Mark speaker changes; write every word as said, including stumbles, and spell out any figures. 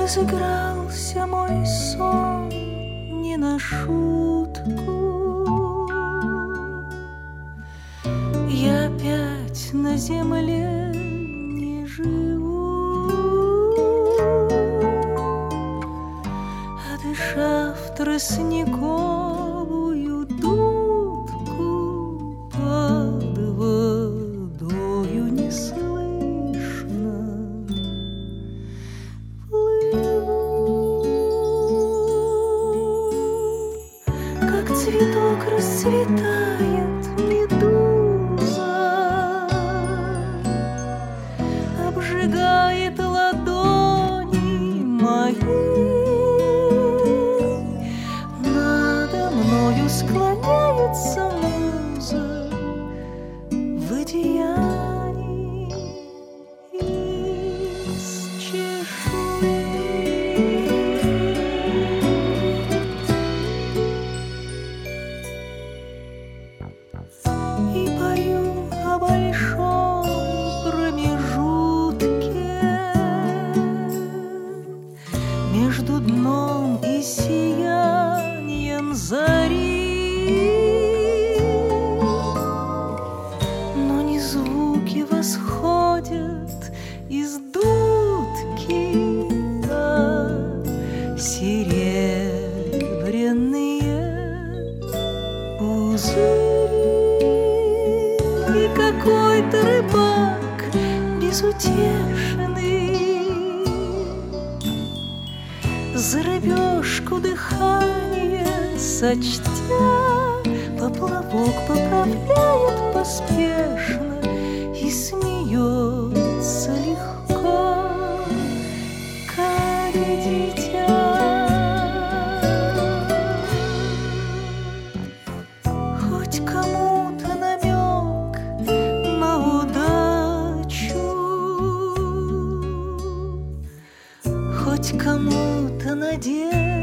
Speaker 1: Разыгрался мой сон не на шутку. Я опять на земле не живу, а дыша в тростниковую дудку, под водою неслышно как цветок расцветает медуза, обжигает ладони мои. Надо мною склоняется муза в одеянии из чешуи. И пою о большом промежутке между дном и сиянием зари. Но не звуки восходят из дудки, а серебряные пузыри. И какой-то рыбак безутешный за рыбешку дыхание сочтя, поплавок поправляет поспешно и смеется легко, как дитя. Хоть кому-то намек на удачу, хоть кому-то надежда